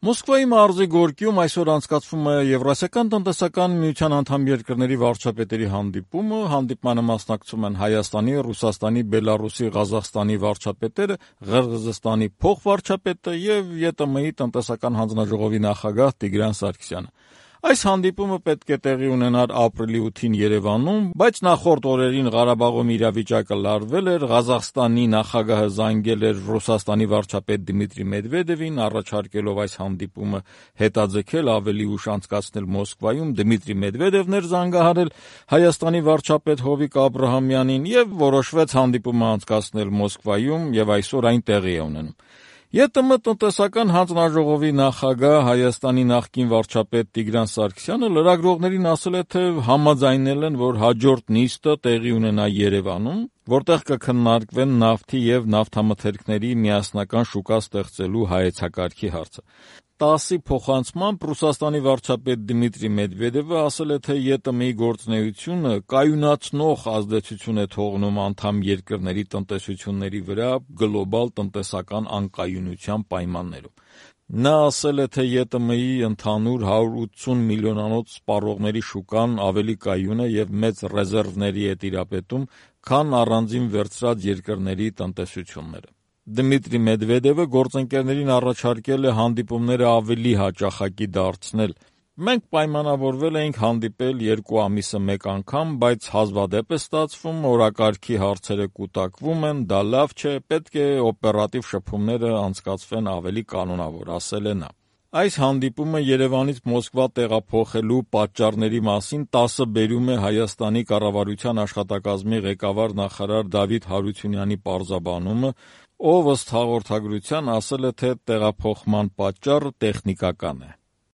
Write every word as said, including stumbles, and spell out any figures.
Մոսկվայի մարզի Գորկիում այսօր անցկացվում է Եվրասիական տնտեսական միության անդամ երկրների վարչապետերի հանդիպումը։ Հանդիպմանը մասնակցում են Հայաստանի, Ռուսաստանի, Բելարուսի, Ղազախստանի վարչապետերը, Ղրղըզստանի փոխվարչապետը եւ ԵՏՄ-ի տնտեսական հանձնաժողովի նախագահ Տիգրան Սարգսյանը։ Այս հանդիպումը պետք է տեղի ունենար ապրիլի ութին Երևանում, բայց նախորդ օրերին Ղարաբաղում իրավիճակը լարվել էր, Ղազախստանի նախագահը զանգել էր Ռուսաստանի վարչապետ Դմիտրի Մեդվեդևին, առաջարկելով այս հանդիպումը հետաձգել, ավելի ուշ անցկացնել Մոսկվայում։ Դմիտրի Մեդվեդևն էր զանգահարել Հայաստանի վարչապետ Հովիկ Աբրահամյանին եւ որոշվեց հանդիպումը անցկացնել Մոսկվայում եւ այսօր այն տեղի է ունենում։ ԵՏՄ տնտեսական հանձնաժողովի նախագահ Հայաստանի նախկին վարչապետ Տիգրան Սարգսյանը լրագրողներին ասել է, թե համաձայնել են, որ հաջորդ նիստը տեղի ունենա Երևանում, որտեղ կքննարկվեն նավթի եւ նավթամթերքների միասնական շուկա ստեղծելու հայեցակարգի հարցը։ ՏԱՍՍ-ի փոխանցմամբ Ռուսաստանի վարչապետ Դմիտրի Մեդվեդևը ասել է, թե ԵՏՄ-ի գործունեությունը կայունացնող ազդեցություն է թողնում անդամ երկրների տնտեսությունների վրա գլոբալ տնտեսական անկայունության պայմաններում։ Նա ասել է, թե ԵՏՄ-ի ընդհանուր հարյուր ութսուն միլիոնանոց սպառողների շուկան ավելի կայուն է եւ մեծ ռեզերվների է տիրապետում, քան առանձին վերցրած երկրների տնտեսությունները։ Դմիտրի Մեդվեդևը գործընկերներին առաջարկել է հանդիպումները ավելի հաճախակի դարձնել։ Մենք պայմանավորվել էինք հանդիպել երկու ամիսը մեկ անգամ, բայց հազվադեպ է ստացվում, օրակարգի հարցերը կուտակվում են, դա լավ չէ, պետք է օպերատիվ շփումները անցկացվեն ավելի կանոնավոր, ասել է նա։ Այս հանդիպումը Երևանից Մոսկվա տեղափոխելու պատճառների մասին ՏԱՍՍ-ը բերում է Հայաստանի կառավարության աշխատակազմի ղեկավար նախարար Դավիթ Հարությունյանի պարզաբանումը, ով ըստ հաղորդագրության ասել է, թե տեղափոխման պատճառը տեխնիկական է։